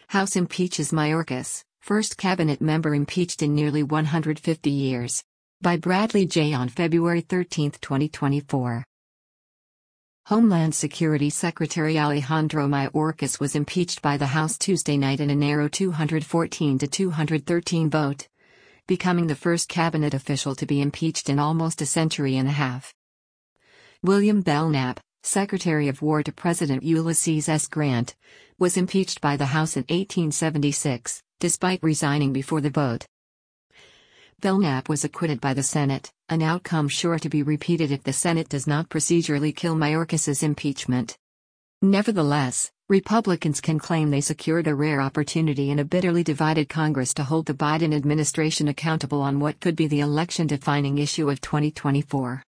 House impeaches Mayorkas, first cabinet member impeached in nearly 150 years. By Bradley J. on February 13, 2024. Homeland Security Secretary Alejandro Mayorkas was impeached by the House Tuesday night in a narrow 214 to 213 vote, becoming the first cabinet official to be impeached in almost a century and a half. William Belknap, Secretary of War to President Ulysses S. Grant, was impeached by the House in 1876, despite resigning before the vote. Belknap was acquitted by the Senate, an outcome sure to be repeated if the Senate does not procedurally kill Mayorkas's impeachment. Nevertheless, Republicans can claim they secured a rare opportunity in a bitterly divided Congress to hold the Biden administration accountable on what could be the election-defining issue of 2024.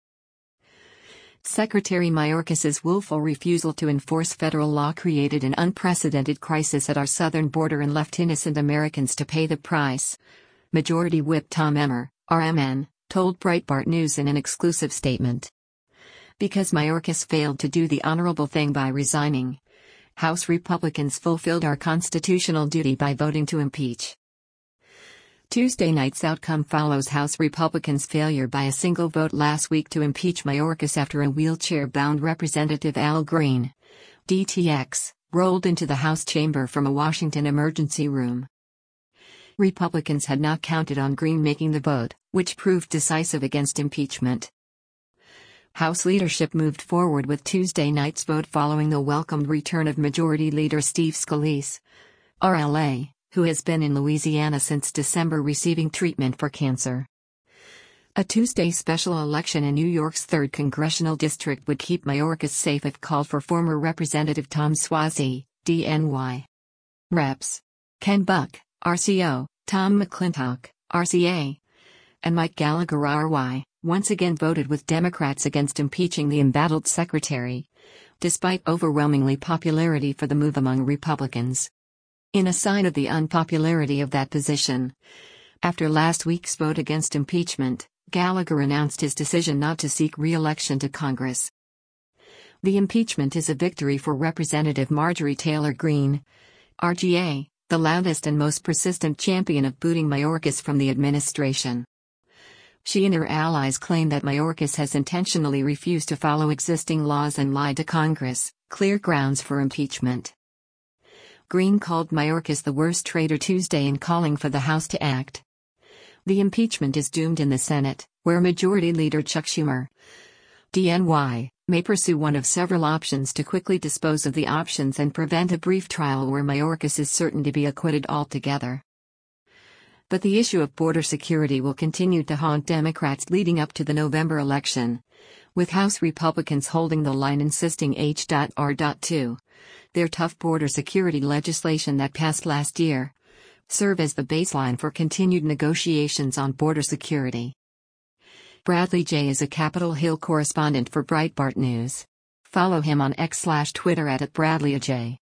Secretary Mayorkas's willful refusal to enforce federal law created an unprecedented crisis at our southern border and left innocent Americans to pay the price. Majority Whip Tom Emmer, RMN, told Breitbart News in an exclusive statement. Because Mayorkas failed to do the honorable thing by resigning, House Republicans fulfilled our constitutional duty by voting to impeach. Tuesday night's outcome follows House Republicans' failure by a single vote last week to impeach Mayorkas after a wheelchair-bound Representative Al Green, DTX, rolled into the House chamber from a Washington emergency room. Republicans had not counted on Green making the vote, which proved decisive against impeachment. House leadership moved forward with Tuesday night's vote following the welcomed return of Majority Leader Steve Scalise, RLA, who has been in Louisiana since December receiving treatment for cancer. A Tuesday special election in New York's 3rd Congressional District would keep Mayorkas safe if called for former Representative Tom Suozzi, DNY. Reps. Ken Buck, RCO, Tom McClintock, RCA, and Mike Gallagher RY, once again voted with Democrats against impeaching the embattled secretary, despite overwhelmingly popularity for the move among Republicans. In a sign of the unpopularity of that position, after last week's vote against impeachment, Gallagher announced his decision not to seek re-election to Congress. The impeachment is a victory for Representative Marjorie Taylor Greene, RGA, the loudest and most persistent champion of booting Mayorkas from the administration. She and her allies claim that Mayorkas has intentionally refused to follow existing laws and lied to Congress, clear grounds for impeachment. Greene called Mayorkas the worst traitor Tuesday in calling for the House to act. The impeachment is doomed in the Senate, where Majority Leader Chuck Schumer, DNY, may pursue one of several options to quickly dispose of the options and prevent a brief trial where Mayorkas is certain to be acquitted altogether. But the issue of border security will continue to haunt Democrats leading up to the November election, with House Republicans holding the line insisting H.R.2, their tough border security legislation that passed last year, serve as the baseline for continued negotiations on border security. Bradley J. is a Capitol Hill correspondent for Breitbart News. Follow him on X/Twitter @BradleyJ.